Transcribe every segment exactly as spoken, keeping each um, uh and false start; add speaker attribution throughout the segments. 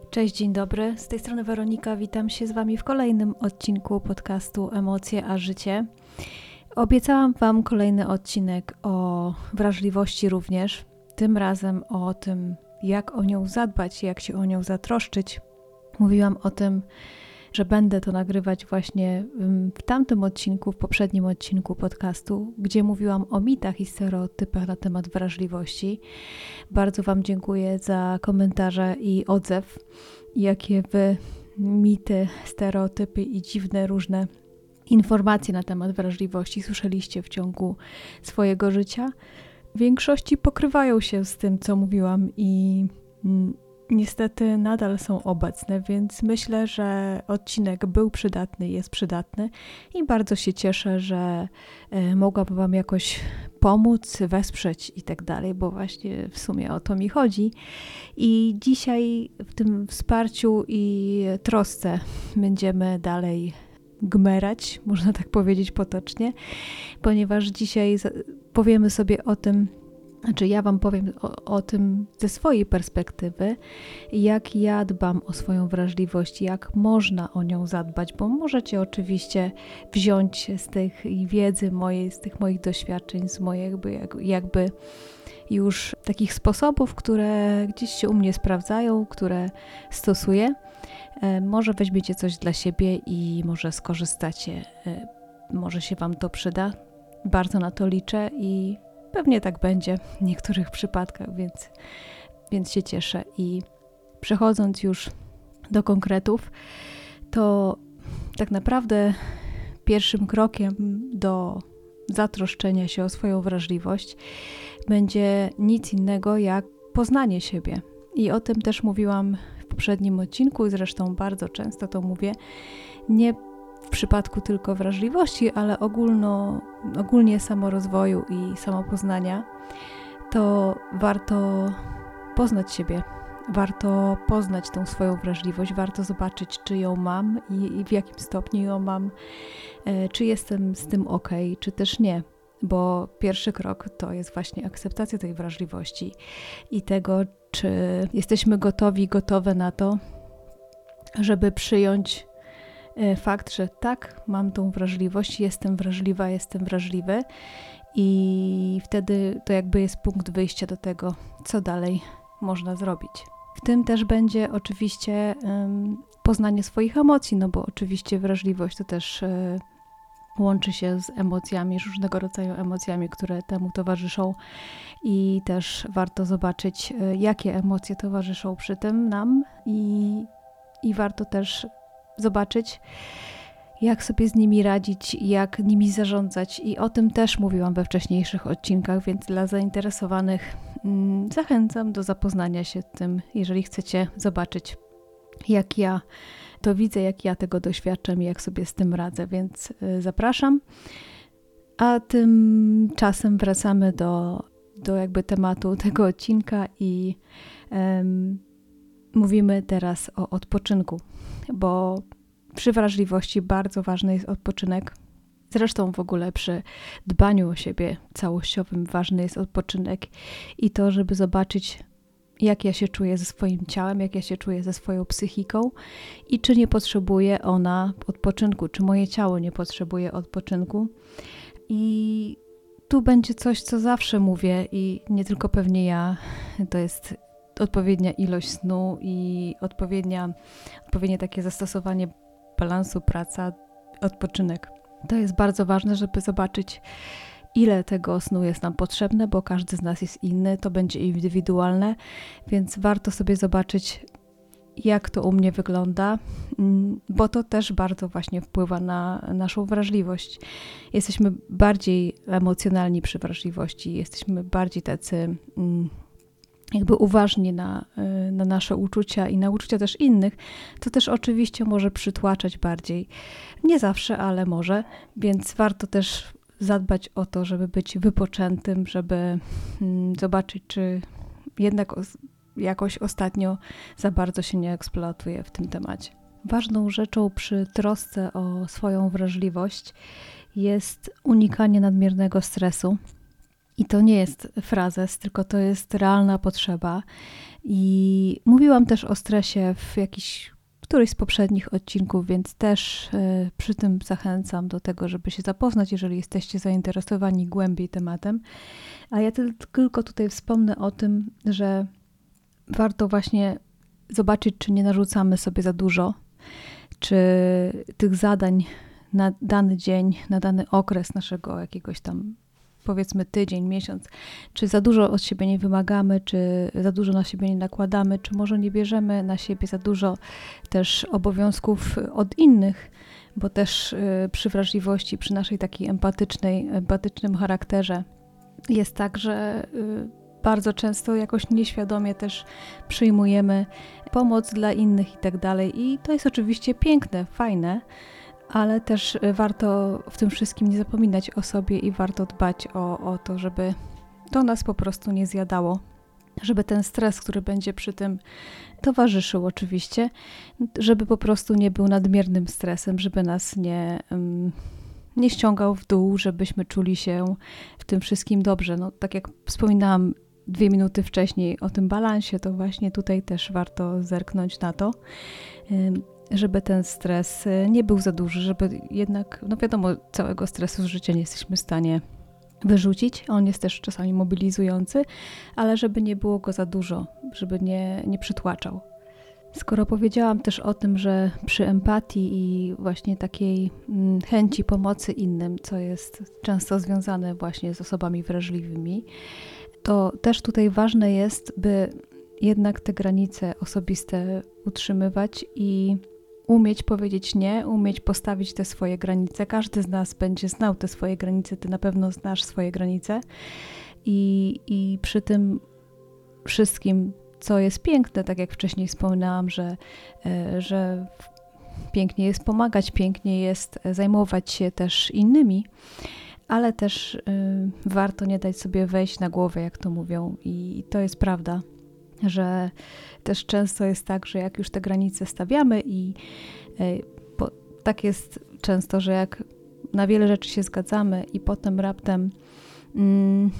Speaker 1: Cześć, dzień dobry. Z tej strony Weronika. Witam się z Wami w kolejnym odcinku podcastu Emocje a Życie. Obiecałam Wam kolejny odcinek o wrażliwości również. Tym razem o tym, jak o nią zadbać, jak się o nią zatroszczyć. Mówiłam o tym, że będę to nagrywać właśnie w tamtym odcinku, w poprzednim odcinku podcastu, gdzie mówiłam o mitach i stereotypach na temat wrażliwości. Bardzo Wam dziękuję za komentarze i odzew, jakie Wy mity, stereotypy i dziwne różne informacje na temat wrażliwości słyszeliście w ciągu swojego życia. W większości pokrywają się z tym, co mówiłam i niestety nadal są obecne, więc myślę, że odcinek był przydatny, jest przydatny i bardzo się cieszę, że mogłabym Wam jakoś pomóc, wesprzeć i tak dalej, bo właśnie w sumie o to mi chodzi. I dzisiaj w tym wsparciu i trosce będziemy dalej gmerać, można tak powiedzieć potocznie, ponieważ dzisiaj powiemy sobie o tym, Znaczy ja Wam powiem o, o tym ze swojej perspektywy, jak ja dbam o swoją wrażliwość, jak można o nią zadbać, bo możecie oczywiście wziąć z tej wiedzy mojej, z tych moich doświadczeń, z mojego jakby, jakby już takich sposobów, które gdzieś się u mnie sprawdzają, które stosuję. Może weźmiecie coś dla siebie i może skorzystacie, może się Wam to przyda. Bardzo na to liczę i pewnie tak będzie w niektórych przypadkach, więc, więc się cieszę. I przechodząc już do konkretów, to tak naprawdę pierwszym krokiem do zatroszczenia się o swoją wrażliwość będzie nic innego jak poznanie siebie. I o tym też mówiłam w poprzednim odcinku, zresztą bardzo często to mówię, nie w przypadku tylko wrażliwości, ale ogólno, ogólnie samorozwoju i samopoznania, to warto poznać siebie, warto poznać tą swoją wrażliwość, warto zobaczyć, czy ją mam i, i w jakim stopniu ją mam, e, czy jestem z tym ok, czy też nie, bo pierwszy krok to jest właśnie akceptacja tej wrażliwości i tego, czy jesteśmy gotowi, gotowe na to, żeby przyjąć fakt, że tak, mam tą wrażliwość, jestem wrażliwa, jestem wrażliwy i wtedy to jakby jest punkt wyjścia do tego, co dalej można zrobić. W tym też będzie oczywiście um, poznanie swoich emocji, no bo oczywiście wrażliwość to też y, łączy się z emocjami, różnego rodzaju emocjami, które temu towarzyszą i też warto zobaczyć, y, jakie emocje towarzyszą przy tym nam i, i warto też zobaczyć, jak sobie z nimi radzić, jak nimi zarządzać i o tym też mówiłam we wcześniejszych odcinkach, więc dla zainteresowanych mm, zachęcam do zapoznania się z tym, jeżeli chcecie zobaczyć, jak ja to widzę, jak ja tego doświadczam i jak sobie z tym radzę, więc y, zapraszam. A tymczasem wracamy do, do jakby tematu tego odcinka i ym, mówimy teraz o odpoczynku, bo przy wrażliwości bardzo ważny jest odpoczynek. Zresztą w ogóle przy dbaniu o siebie całościowym ważny jest odpoczynek i to, żeby zobaczyć, jak ja się czuję ze swoim ciałem, jak ja się czuję ze swoją psychiką i czy nie potrzebuje ona odpoczynku, czy moje ciało nie potrzebuje odpoczynku. I tu będzie coś, co zawsze mówię i nie tylko pewnie ja, to jest odpowiednia ilość snu i odpowiednia, odpowiednie takie zastosowanie balansu praca, odpoczynek. To jest bardzo ważne, żeby zobaczyć, ile tego snu jest nam potrzebne, bo każdy z nas jest inny, to będzie indywidualne, więc warto sobie zobaczyć, jak to u mnie wygląda, bo to też bardzo właśnie wpływa na naszą wrażliwość. Jesteśmy bardziej emocjonalni przy wrażliwości, jesteśmy bardziej tacy jakby uważni na, na nasze uczucia i na uczucia też innych, to też oczywiście może przytłaczać bardziej. Nie zawsze, ale może, więc warto też zadbać o to, żeby być wypoczętym, żeby mm, zobaczyć, czy jednak os- jakoś ostatnio za bardzo się nie eksploatuje w tym temacie. Ważną rzeczą przy trosce o swoją wrażliwość jest unikanie nadmiernego stresu I to nie jest frazes, tylko to jest realna potrzeba. I mówiłam też o stresie w jakiś któryś z poprzednich odcinków, więc też y, przy tym zachęcam do tego, żeby się zapoznać, jeżeli jesteście zainteresowani głębiej tematem. A ja tylko tutaj wspomnę o tym, że warto właśnie zobaczyć, czy nie narzucamy sobie za dużo, czy tych zadań na dany dzień, na dany okres naszego jakiegoś tam, powiedzmy tydzień, miesiąc, czy za dużo od siebie nie wymagamy, czy za dużo na siebie nie nakładamy, czy może nie bierzemy na siebie za dużo też obowiązków od innych, bo też przy wrażliwości, przy naszej takiej empatycznej, empatycznym charakterze jest tak, że bardzo często jakoś nieświadomie też przyjmujemy pomoc dla innych i tak dalej. I to jest oczywiście piękne, fajne, ale też warto w tym wszystkim nie zapominać o sobie i warto dbać o, o to, żeby to nas po prostu nie zjadało. Żeby ten stres, który będzie przy tym towarzyszył oczywiście, żeby po prostu nie był nadmiernym stresem, żeby nas nie, um, nie ściągał w dół, żebyśmy czuli się w tym wszystkim dobrze. No, tak jak wspominałam dwie minuty wcześniej o tym balansie, to właśnie tutaj też warto zerknąć na to, żeby ten stres nie był za duży, żeby jednak, no wiadomo, całego stresu z życia nie jesteśmy w stanie wyrzucić. On jest też czasami mobilizujący, ale żeby nie było go za dużo, żeby nie, nie przytłaczał. Skoro powiedziałam też o tym, że przy empatii i właśnie takiej chęci pomocy innym, co jest często związane właśnie z osobami wrażliwymi, to też tutaj ważne jest, by jednak te granice osobiste utrzymywać i umieć powiedzieć nie, umieć postawić te swoje granice. Każdy z nas będzie znał te swoje granice, ty na pewno znasz swoje granice i, i przy tym wszystkim, co jest piękne, tak jak wcześniej wspominałam, że, że pięknie jest pomagać, pięknie jest zajmować się też innymi, ale też y, warto nie dać sobie wejść na głowę, jak to mówią, i to jest prawda, że też często jest tak, że jak już te granice stawiamy i y, bo tak jest często, że jak na wiele rzeczy się zgadzamy i potem raptem y,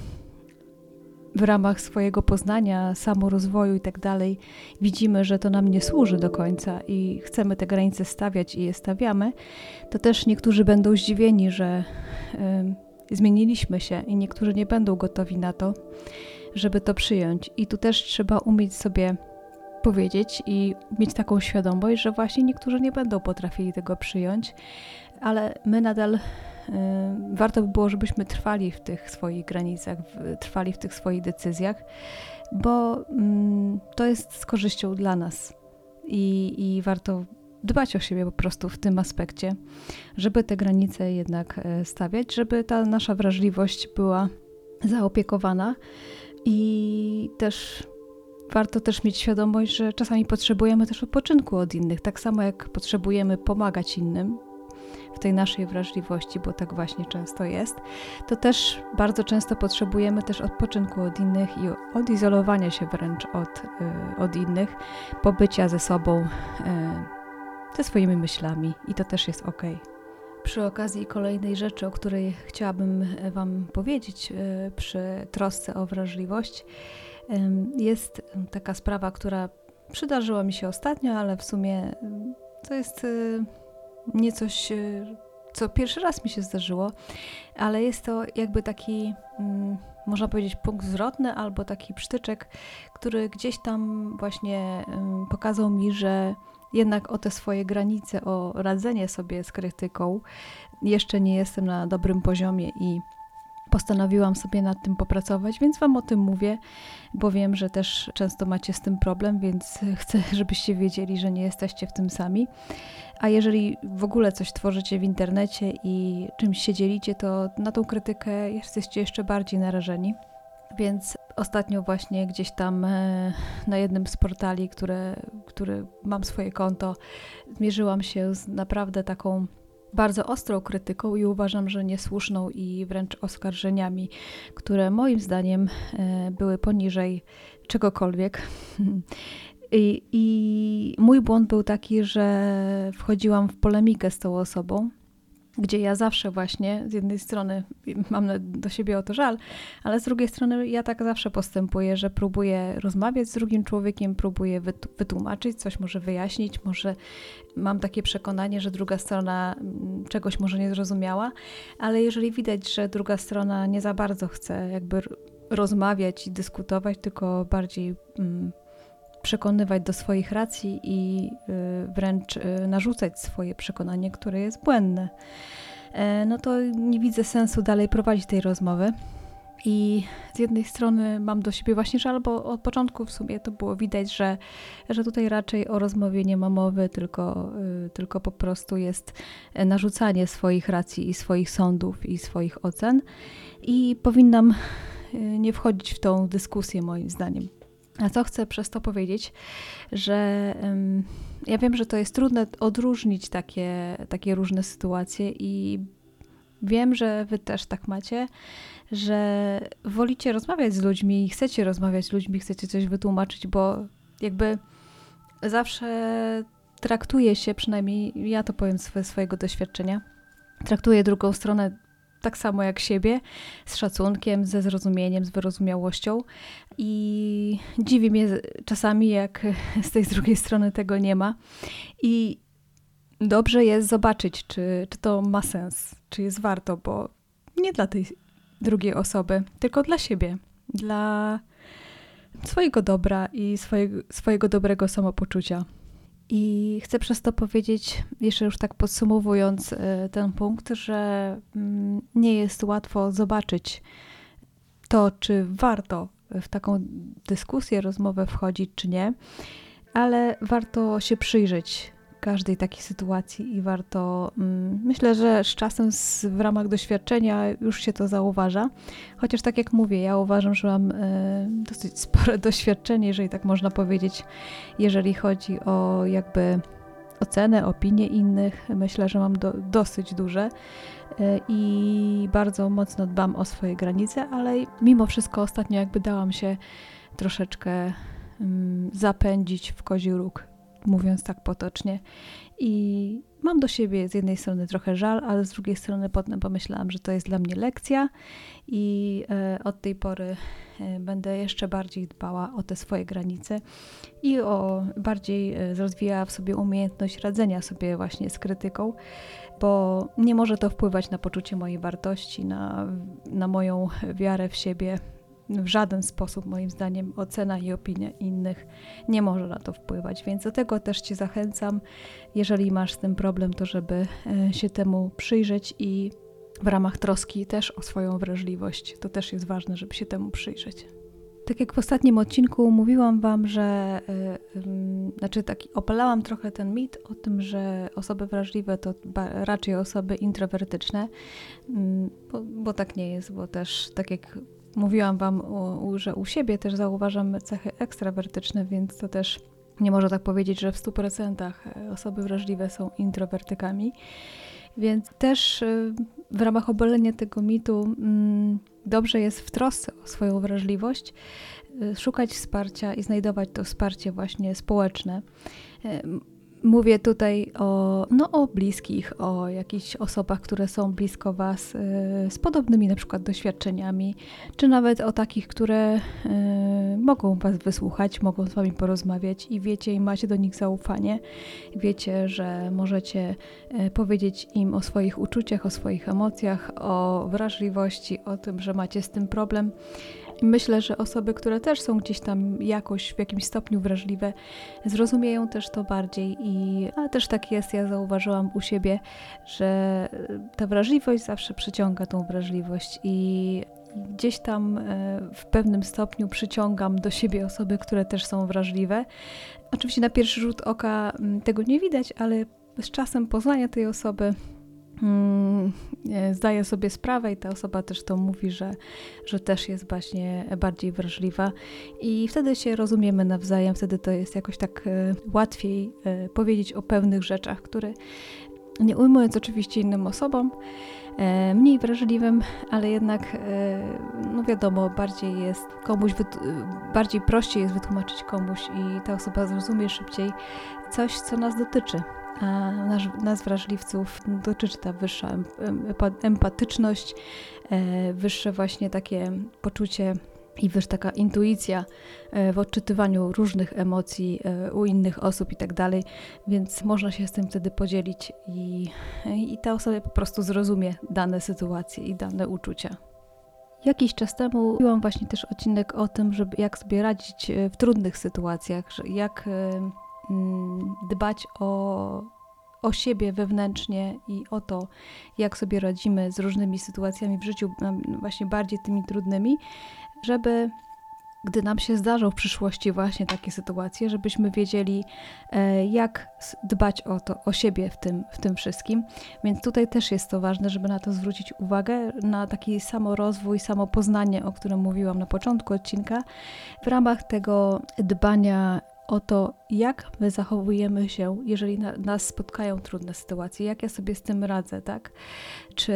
Speaker 1: w ramach swojego poznania, samorozwoju i tak dalej widzimy, że to nam nie służy do końca i chcemy te granice stawiać i je stawiamy, to też niektórzy będą zdziwieni, że y, zmieniliśmy się i niektórzy nie będą gotowi na to, żeby to przyjąć. I tu też trzeba umieć sobie powiedzieć i mieć taką świadomość, że właśnie niektórzy nie będą potrafili tego przyjąć, ale my nadal warto by było, żebyśmy trwali w tych swoich granicach, trwali w tych swoich decyzjach, bo to jest z korzyścią dla nas i, i warto dbać o siebie po prostu w tym aspekcie, żeby te granice jednak stawiać, żeby ta nasza wrażliwość była zaopiekowana i też warto też mieć świadomość, że czasami potrzebujemy też odpoczynku od innych, tak samo jak potrzebujemy pomagać innym w tej naszej wrażliwości, bo tak właśnie często jest, to też bardzo często potrzebujemy też odpoczynku od innych i odizolowania się wręcz od, od innych, pobycia ze sobą, ze swoimi myślami i to też jest okej. Przy okazji kolejnej rzeczy, o której chciałabym Wam powiedzieć przy trosce o wrażliwość, jest taka sprawa, która przydarzyła mi się ostatnio, ale w sumie to jest nie coś, co pierwszy raz mi się zdarzyło, ale jest to jakby taki, można powiedzieć, punkt zwrotny albo taki przytyczek, który gdzieś tam właśnie pokazał mi, że jednak o te swoje granice, o radzenie sobie z krytyką jeszcze nie jestem na dobrym poziomie i postanowiłam sobie nad tym popracować, więc Wam o tym mówię, bo wiem, że też często macie z tym problem, więc chcę, żebyście wiedzieli, że nie jesteście w tym sami. A jeżeli w ogóle coś tworzycie w internecie i czymś się dzielicie, to na tą krytykę jesteście jeszcze bardziej narażeni. Więc ostatnio właśnie gdzieś tam na jednym z portali, które, które mam swoje konto, zmierzyłam się z naprawdę taką bardzo ostrą krytyką i uważam, że niesłuszną i wręcz oskarżeniami, które moim zdaniem były poniżej czegokolwiek. I, I mój błąd był taki, że wchodziłam w polemikę z tą osobą gdzie ja zawsze właśnie z jednej strony mam do siebie o to żal, ale z drugiej strony ja tak zawsze postępuję, że próbuję rozmawiać z drugim człowiekiem, próbuję wytłumaczyć, coś może wyjaśnić, może mam takie przekonanie, że druga strona czegoś może nie zrozumiała, ale jeżeli widać, że druga strona nie za bardzo chce jakby rozmawiać i dyskutować, tylko bardziej mm, przekonywać do swoich racji i y, wręcz y, narzucać swoje przekonanie, które jest błędne, e, no to nie widzę sensu dalej prowadzić tej rozmowy. I z jednej strony mam do siebie właśnie żal, bo od początku w sumie to było widać, że, że tutaj raczej o rozmowie nie ma mowy, tylko, y, tylko po prostu jest narzucanie swoich racji i swoich sądów i swoich ocen i powinnam y, nie wchodzić w tą dyskusję moim zdaniem. A co chcę przez to powiedzieć, że um, ja wiem, że to jest trudne odróżnić takie, takie różne sytuacje i wiem, że wy też tak macie, że wolicie rozmawiać z ludźmi i chcecie rozmawiać z ludźmi, chcecie coś wytłumaczyć, bo jakby zawsze traktuje się, przynajmniej ja to powiem ze swojego doświadczenia, traktuje drugą stronę tak samo jak siebie, z szacunkiem, ze zrozumieniem, z wyrozumiałością i dziwi mnie czasami, jak z tej drugiej strony tego nie ma i dobrze jest zobaczyć, czy, czy to ma sens, czy jest warto, bo nie dla tej drugiej osoby, tylko dla siebie, dla swojego dobra i swojego, swojego dobrego samopoczucia. I chcę przez to powiedzieć, jeszcze już tak podsumowując ten punkt, że nie jest łatwo zobaczyć to, czy warto w taką dyskusję, rozmowę wchodzić, czy nie, ale warto się przyjrzeć każdej takiej sytuacji i warto, myślę, że z czasem z, w ramach doświadczenia już się to zauważa, chociaż tak jak mówię, ja uważam, że mam dosyć spore doświadczenie, jeżeli tak można powiedzieć, jeżeli chodzi o jakby ocenę, opinię innych, myślę, że mam do, dosyć duże i bardzo mocno dbam o swoje granice, ale mimo wszystko ostatnio jakby dałam się troszeczkę zapędzić w kozi róg, mówiąc tak potocznie. I mam do siebie z jednej strony trochę żal, ale z drugiej strony potem pomyślałam, że to jest dla mnie lekcja i e, od tej pory e, będę jeszcze bardziej dbała o te swoje granice i o bardziej e, rozwijała w sobie umiejętność radzenia sobie właśnie z krytyką, bo nie może to wpływać na poczucie mojej wartości, na, na moją wiarę w siebie. W żaden sposób, moim zdaniem, ocena i opinia innych nie może na to wpływać, więc do tego też Cię zachęcam, jeżeli masz z tym problem, to żeby się temu przyjrzeć i w ramach troski też o swoją wrażliwość, to też jest ważne, żeby się temu przyjrzeć. Tak jak w ostatnim odcinku mówiłam Wam, że yy, yy, znaczy tak opalałam trochę ten mit o tym, że osoby wrażliwe to ba- raczej osoby introwertyczne, yy, bo, bo tak nie jest, bo też tak jak mówiłam Wam, u, u, że u siebie też zauważam cechy ekstrawertyczne, więc to też nie można tak powiedzieć, że w stu procentach osoby wrażliwe są introwertykami. Więc też w ramach obalenia tego mitu dobrze jest w trosce o swoją wrażliwość szukać wsparcia i znajdować to wsparcie właśnie społeczne. Mówię tutaj o, no, o bliskich, o jakichś osobach, które są blisko Was, y, z podobnymi na przykład doświadczeniami, czy nawet o takich, które y, mogą Was wysłuchać, mogą z Wami porozmawiać i wiecie i macie do nich zaufanie. Wiecie, że możecie y, powiedzieć im o swoich uczuciach, o swoich emocjach, o wrażliwości, o tym, że macie z tym problem. Myślę, że osoby, które też są gdzieś tam jakoś w jakimś stopniu wrażliwe, zrozumieją też to bardziej i ale też tak jest, ja zauważyłam u siebie, że ta wrażliwość zawsze przyciąga tą wrażliwość i gdzieś tam w pewnym stopniu przyciągam do siebie osoby, które też są wrażliwe. Oczywiście na pierwszy rzut oka tego nie widać, ale z czasem poznania tej osoby zdaję sobie sprawę i ta osoba też to mówi, że, że też jest właśnie bardziej wrażliwa i wtedy się rozumiemy nawzajem, wtedy to jest jakoś tak łatwiej powiedzieć o pewnych rzeczach, które nie ujmując oczywiście innym osobom, mniej wrażliwym, ale jednak no wiadomo, bardziej jest komuś, bardziej prościej jest wytłumaczyć komuś i ta osoba zrozumie szybciej coś, co nas dotyczy. a nas, nas wrażliwców dotyczy ta wyższa empatyczność, wyższe właśnie takie poczucie i wyższa taka intuicja w odczytywaniu różnych emocji u innych osób i tak dalej, więc można się z tym wtedy podzielić i, i ta osoba po prostu zrozumie dane sytuacje i dane uczucia. Jakiś czas temu robiłam właśnie też odcinek o tym, żeby jak sobie radzić w trudnych sytuacjach, jak dbać o, o siebie wewnętrznie i o to, jak sobie radzimy z różnymi sytuacjami w życiu, właśnie bardziej tymi trudnymi, żeby gdy nam się zdarzą w przyszłości właśnie takie sytuacje, żebyśmy wiedzieli, jak dbać o to, o siebie w tym, w tym wszystkim. Więc tutaj też jest to ważne, żeby na to zwrócić uwagę, na taki samorozwój, samopoznanie, o którym mówiłam na początku odcinka, w ramach tego dbania o to, jak my zachowujemy się, jeżeli na, nas spotkają trudne sytuacje, jak ja sobie z tym radzę, tak? Czy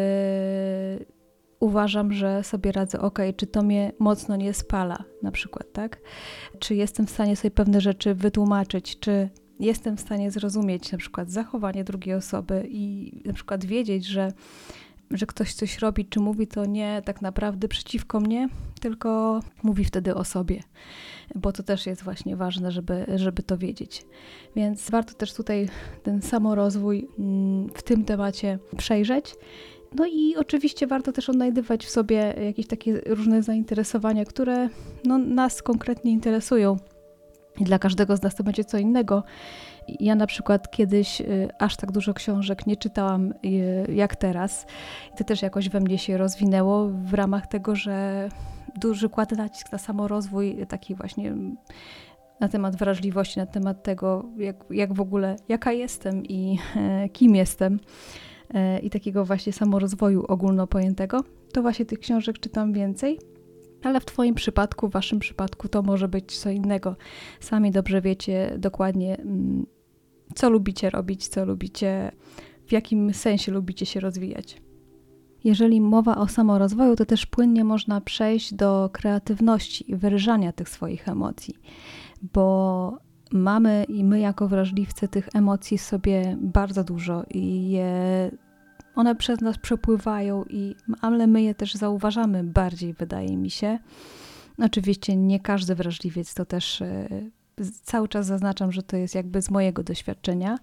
Speaker 1: uważam, że sobie radzę, ok, czy to mnie mocno nie spala, na przykład, tak? Czy jestem w stanie sobie pewne rzeczy wytłumaczyć, czy jestem w stanie zrozumieć na przykład zachowanie drugiej osoby i na przykład wiedzieć, że, że ktoś coś robi, czy mówi to nie tak naprawdę przeciwko mnie, tylko mówi wtedy o sobie, bo to też jest właśnie ważne, żeby, żeby to wiedzieć. Więc warto też tutaj ten samorozwój w tym temacie przejrzeć. No i oczywiście warto też odnajdywać w sobie jakieś takie różne zainteresowania, które no, nas konkretnie interesują. I dla każdego z nas to będzie co innego. Ja na przykład kiedyś y, aż tak dużo książek nie czytałam y, jak teraz. I to też jakoś we mnie się rozwinęło w ramach tego, że duży kładę nacisk na samorozwój, taki właśnie na temat wrażliwości, na temat tego, jak, jak w ogóle, jaka jestem i y, kim jestem. I takiego właśnie samorozwoju ogólnopojętego, to właśnie tych książek czytam więcej, ale w Twoim przypadku, w Waszym przypadku to może być co innego. Sami dobrze wiecie dokładnie, co lubicie robić, co lubicie, w jakim sensie lubicie się rozwijać. Jeżeli mowa o samorozwoju, to też płynnie można przejść do kreatywności i wyrażania tych swoich emocji, bo mamy i my jako wrażliwcy tych emocji sobie bardzo dużo i je, one przez nas przepływają, i, ale my je też zauważamy bardziej, wydaje mi się. Oczywiście nie każdy wrażliwiec, to też y, cały czas zaznaczam, że to jest jakby z mojego doświadczenia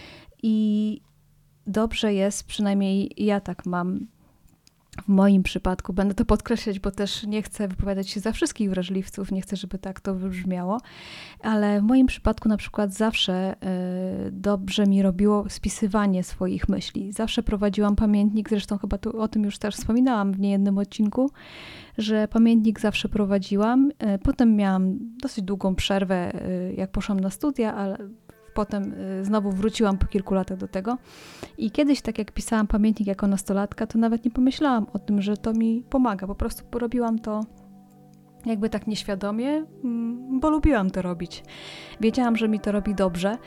Speaker 1: i dobrze jest, przynajmniej ja tak mam, w moim przypadku, będę to podkreślać, bo też nie chcę wypowiadać się za wszystkich wrażliwców, nie chcę, żeby tak to wybrzmiało, ale w moim przypadku na przykład zawsze y, dobrze mi robiło spisywanie swoich myśli. Zawsze prowadziłam pamiętnik, zresztą chyba tu o tym już też wspominałam w niejednym odcinku, że pamiętnik zawsze prowadziłam. Y, potem miałam dosyć długą przerwę, y, jak poszłam na studia, ale potem znowu wróciłam po kilku latach do tego i kiedyś, tak jak pisałam pamiętnik jako nastolatka, to nawet nie pomyślałam o tym, że to mi pomaga. Po prostu robiłam to jakby tak nieświadomie, bo lubiłam to robić. Wiedziałam, że mi to robi dobrze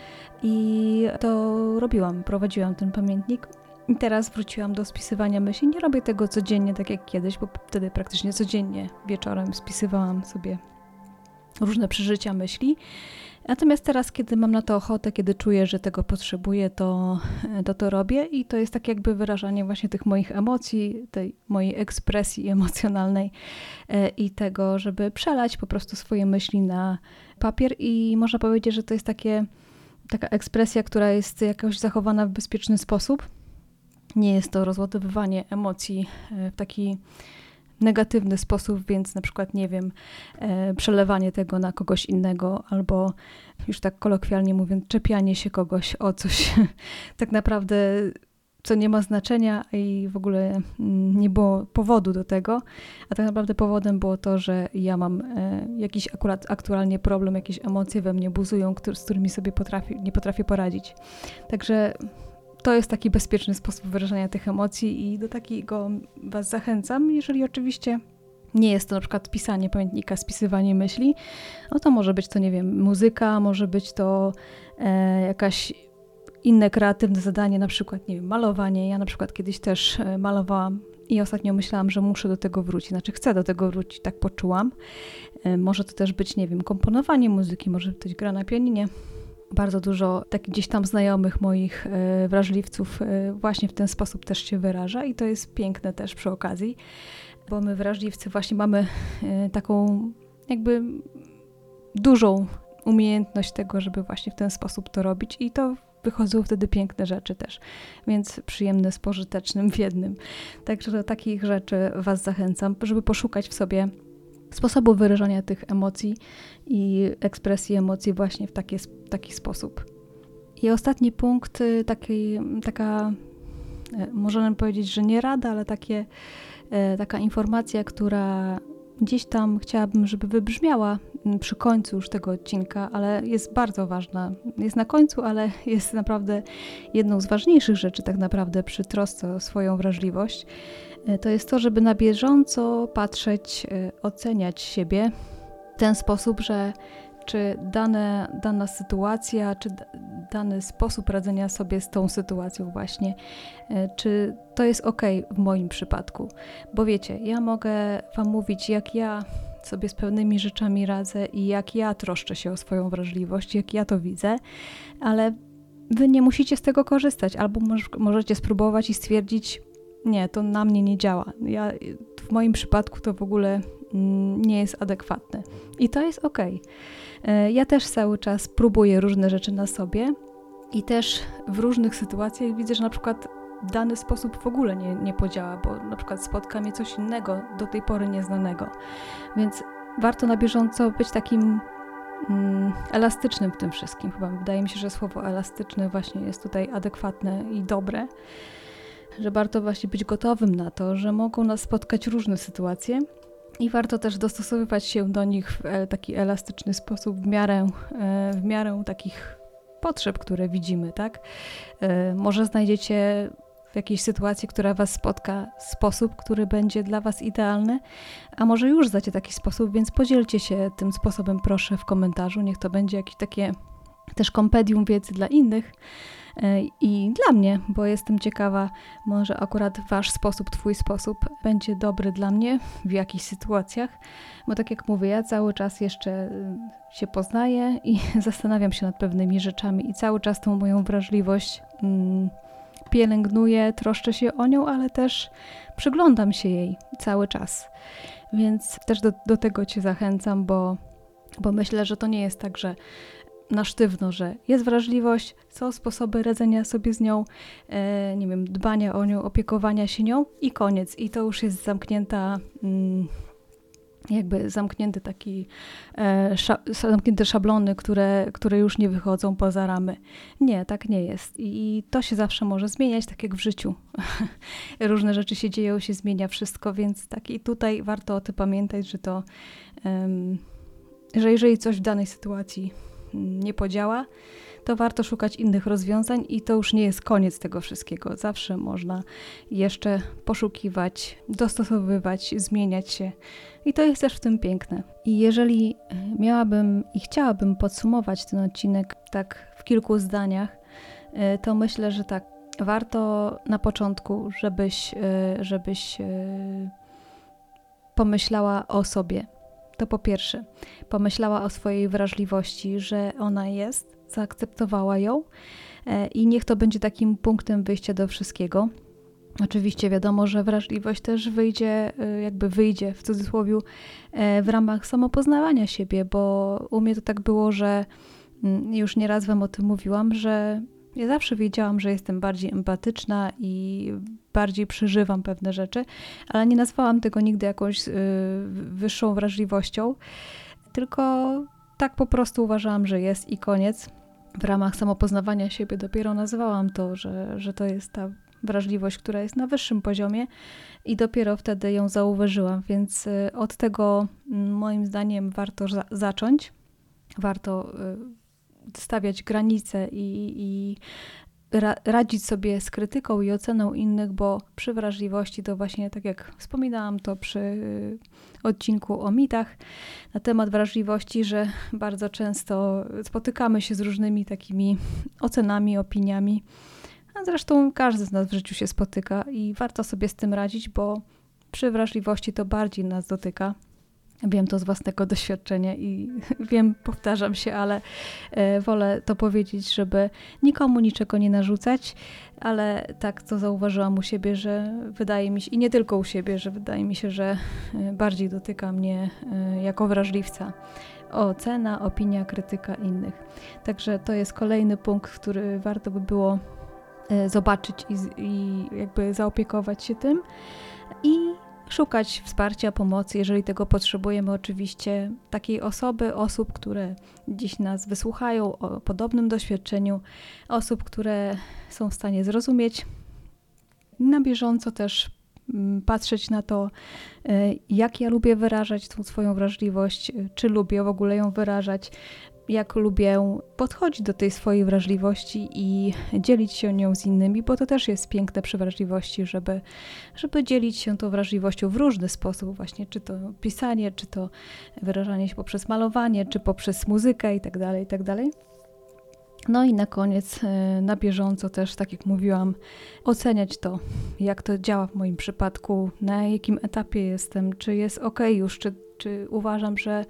Speaker 1: i to robiłam, prowadziłam ten pamiętnik. I teraz wróciłam do spisywania myśli. Nie robię tego codziennie, tak jak kiedyś, bo wtedy praktycznie codziennie wieczorem spisywałam sobie różne przeżycia myśli. Natomiast teraz, kiedy mam na to ochotę, kiedy czuję, że tego potrzebuję, to to, to robię i to jest tak jakby wyrażanie właśnie tych moich emocji, tej mojej ekspresji emocjonalnej i tego, żeby przelać po prostu swoje myśli na papier i można powiedzieć, że to jest takie, taka ekspresja, która jest jakoś zachowana w bezpieczny sposób. Nie jest to rozładowywanie emocji w taki negatywny sposób, więc na przykład, nie wiem, e, przelewanie tego na kogoś innego albo już tak kolokwialnie mówiąc, czepianie się kogoś o coś tak naprawdę, co nie ma znaczenia i w ogóle nie było powodu do tego, a tak naprawdę powodem było to, że ja mam e, jakiś akurat aktualnie problem, jakieś emocje we mnie buzują, który, z którymi sobie potrafi, nie potrafię poradzić. Także to jest taki bezpieczny sposób wyrażania tych emocji i do takiego Was zachęcam. Jeżeli oczywiście nie jest to na przykład pisanie pamiętnika, spisywanie myśli, no to może być to, nie wiem, muzyka, może być to e, jakaś inne kreatywne zadanie, na przykład, nie wiem, malowanie. Ja na przykład kiedyś też e, malowałam i ostatnio myślałam, że muszę do tego wrócić, znaczy chcę do tego wrócić, tak poczułam. E, może to też być, nie wiem, komponowanie muzyki, może być gra na pianinie. bardzo dużo takich gdzieś tam znajomych moich e, wrażliwców e, właśnie w ten sposób też się wyraża i to jest piękne też przy okazji, bo my wrażliwcy właśnie mamy e, taką jakby dużą umiejętność tego, żeby właśnie w ten sposób to robić i to wychodzą wtedy piękne rzeczy też, więc przyjemne z pożytecznym w jednym. Także do takich rzeczy Was zachęcam, żeby poszukać w sobie sposobu wyrażania tych emocji i ekspresji emocji właśnie w taki, taki sposób. I ostatni punkt, taki, taka, możemy powiedzieć, że nie rada, ale takie, taka informacja, która gdzieś tam chciałabym, żeby wybrzmiała przy końcu już tego odcinka, ale jest bardzo ważna. Jest na końcu, ale jest naprawdę jedną z ważniejszych rzeczy tak naprawdę przy trosce o swoją wrażliwość. To jest to, żeby na bieżąco patrzeć, oceniać siebie w ten sposób, że czy dane, dana sytuacja, czy dany sposób radzenia sobie z tą sytuacją właśnie, czy to jest okej w moim przypadku. Bo wiecie, ja mogę Wam mówić, jak ja sobie z pewnymi rzeczami radzę i jak ja troszczę się o swoją wrażliwość, jak ja to widzę, ale Wy nie musicie z tego korzystać, albo możecie spróbować i stwierdzić, nie, to na mnie nie działa. Ja, w moim przypadku to w ogóle nie jest adekwatne. I to jest okej. Ja też cały czas próbuję różne rzeczy na sobie i też w różnych sytuacjach widzę, że na przykład dany sposób w ogóle nie, nie podziała, bo na przykład spotka mnie coś innego, do tej pory nieznanego. Więc warto na bieżąco być takim mm, elastycznym w tym wszystkim. Chyba wydaje mi się, że słowo elastyczne właśnie jest tutaj adekwatne i dobre, że warto właśnie być gotowym na to, że mogą nas spotkać różne sytuacje i warto też dostosowywać się do nich w taki elastyczny sposób w miarę, w miarę takich potrzeb, które widzimy, tak? Może znajdziecie w jakiejś sytuacji, która Was spotka, sposób, który będzie dla Was idealny, a może już znacie taki sposób, więc podzielcie się tym sposobem proszę w komentarzu, niech to będzie jakieś takie też kompendium wiedzy dla innych i dla mnie, bo jestem ciekawa, może akurat Wasz sposób, Twój sposób będzie dobry dla mnie w jakichś sytuacjach, bo tak jak mówię, ja cały czas jeszcze się poznaję i zastanawiam się nad pewnymi rzeczami i cały czas tą moją wrażliwość mm, pielęgnuję, troszczę się o nią, ale też przyglądam się jej cały czas, więc też do, do tego Cię zachęcam, bo, bo myślę, że to nie jest tak, że na sztywno, że jest wrażliwość, są sposoby radzenia sobie z nią, e, nie wiem, dbania o nią, opiekowania się nią i koniec. I to już jest zamknięta, mm, jakby zamknięty taki, e, sza- zamknięte szablony, które, które już nie wychodzą poza ramy. Nie, tak nie jest. I, i to się zawsze może zmieniać, tak jak w życiu. Różne rzeczy się dzieją, się zmienia wszystko, więc tak i tutaj warto o tym pamiętać, że to, um, że jeżeli coś w danej sytuacji nie podziała, to warto szukać innych rozwiązań i to już nie jest koniec tego wszystkiego. Zawsze można jeszcze poszukiwać, dostosowywać, zmieniać się i to jest też w tym piękne. I jeżeli miałabym i chciałabym podsumować ten odcinek tak w kilku zdaniach, to myślę, że tak, warto na początku, żebyś, żebyś pomyślała o sobie. To po pierwsze, pomyślała o swojej wrażliwości, że ona jest, zaakceptowała ją i niech to będzie takim punktem wyjścia do wszystkiego. Oczywiście wiadomo, że wrażliwość też wyjdzie, jakby wyjdzie w cudzysłowie w ramach samopoznawania siebie, bo u mnie to tak było, że już nieraz Wam o tym mówiłam, że ja zawsze wiedziałam, że jestem bardziej empatyczna i bardziej przeżywam pewne rzeczy, ale nie nazwałam tego nigdy jakąś y, wyższą wrażliwością, tylko tak po prostu uważałam, że jest i koniec. W ramach samopoznawania siebie dopiero nazwałam to, że, że to jest ta wrażliwość, która jest na wyższym poziomie i dopiero wtedy ją zauważyłam, więc y, od tego y, moim zdaniem warto za- zacząć, warto y, stawiać granice i, i ra, radzić sobie z krytyką i oceną innych, bo przy wrażliwości to właśnie, tak jak wspominałam to przy y, odcinku o mitach na temat wrażliwości, że bardzo często spotykamy się z różnymi takimi ocenami, opiniami, a zresztą każdy z nas w życiu się spotyka i warto sobie z tym radzić, bo przy wrażliwości to bardziej nas dotyka. Wiem to z własnego doświadczenia i wiem, powtarzam się, ale wolę to powiedzieć, żeby nikomu niczego nie narzucać, ale tak to zauważyłam u siebie, że wydaje mi się, i nie tylko u siebie, że wydaje mi się, że bardziej dotyka mnie jako wrażliwca ocena, opinia, krytyka innych. Także to jest kolejny punkt, który warto by było zobaczyć i, i jakby zaopiekować się tym i szukać wsparcia, pomocy, jeżeli tego potrzebujemy, oczywiście takiej osoby, osób, które dziś nas wysłuchają o podobnym doświadczeniu, osób, które są w stanie zrozumieć, na bieżąco też patrzeć na to, jak ja lubię wyrażać tą swoją wrażliwość, czy lubię w ogóle ją wyrażać, jak lubię podchodzić do tej swojej wrażliwości i dzielić się nią z innymi, bo to też jest piękne przy wrażliwości, żeby, żeby dzielić się tą wrażliwością w różny sposób, właśnie czy to pisanie, czy to wyrażanie się poprzez malowanie, czy poprzez muzykę i tak dalej, i tak dalej. No i na koniec na bieżąco też, tak jak mówiłam, oceniać to, jak to działa w moim przypadku, na jakim etapie jestem, czy jest ok już, czy, czy uważam, że,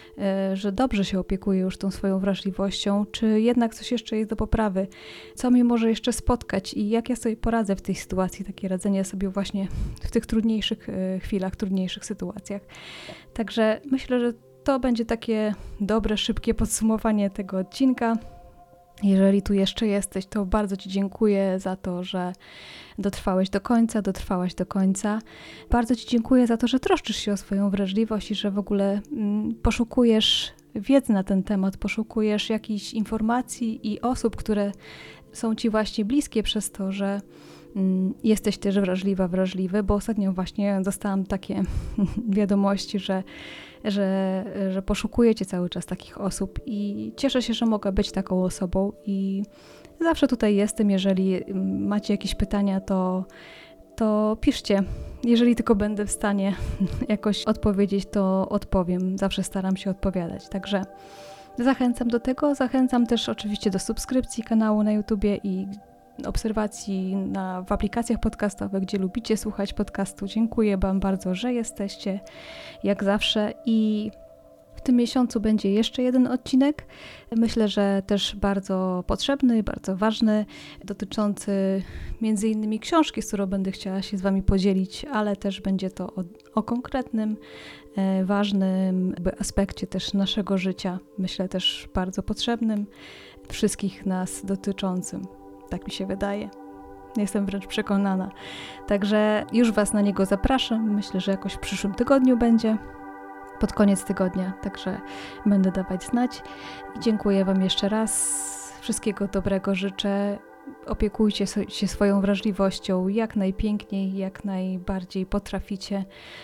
Speaker 1: że dobrze się opiekuję już tą swoją wrażliwością, czy jednak coś jeszcze jest do poprawy, co mnie może jeszcze spotkać i jak ja sobie poradzę w tej sytuacji, takie radzenie sobie właśnie w tych trudniejszych chwilach, trudniejszych sytuacjach. Także myślę, że to będzie takie dobre, szybkie podsumowanie tego odcinka. Jeżeli tu jeszcze jesteś, to bardzo Ci dziękuję za to, że dotrwałeś do końca, dotrwałaś do końca. Bardzo Ci dziękuję za to, że troszczysz się o swoją wrażliwość i że w ogóle mm, poszukujesz wiedzy na ten temat, poszukujesz jakichś informacji i osób, które są Ci właśnie bliskie przez to, że mm, jesteś też wrażliwa, wrażliwy, bo ostatnio właśnie dostałam takie wiadomości, że Że, że poszukujecie cały czas takich osób i cieszę się, że mogę być taką osobą i zawsze tutaj jestem. Jeżeli macie jakieś pytania, to, to piszcie. Jeżeli tylko będę w stanie jakoś odpowiedzieć, to odpowiem. Zawsze staram się odpowiadać. Także zachęcam do tego. Zachęcam też oczywiście do subskrypcji kanału na YouTubie i obserwacji na, w aplikacjach podcastowych, gdzie lubicie słuchać podcastu. Dziękuję Wam bardzo, że jesteście, jak zawsze. I w tym miesiącu będzie jeszcze jeden odcinek. Myślę, że też bardzo potrzebny, bardzo ważny, dotyczący między innymi książki, z którą będę chciała się z Wami podzielić, ale też będzie to o, o konkretnym, e, ważnym jakby aspekcie też naszego życia. Myślę też bardzo potrzebnym, wszystkich nas dotyczącym. Tak mi się wydaje. Jestem wręcz przekonana. Także już Was na niego zapraszam. Myślę, że jakoś w przyszłym tygodniu będzie. Pod koniec tygodnia. Także będę dawać znać. I dziękuję Wam jeszcze raz. Wszystkiego dobrego życzę. Opiekujcie się swoją wrażliwością jak najpiękniej, jak najbardziej potraficie.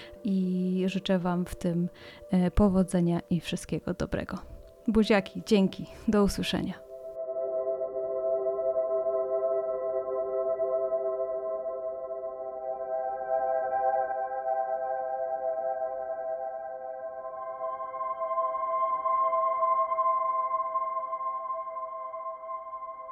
Speaker 1: I życzę Wam w tym powodzenia i wszystkiego dobrego. Buziaki, dzięki. Do usłyszenia.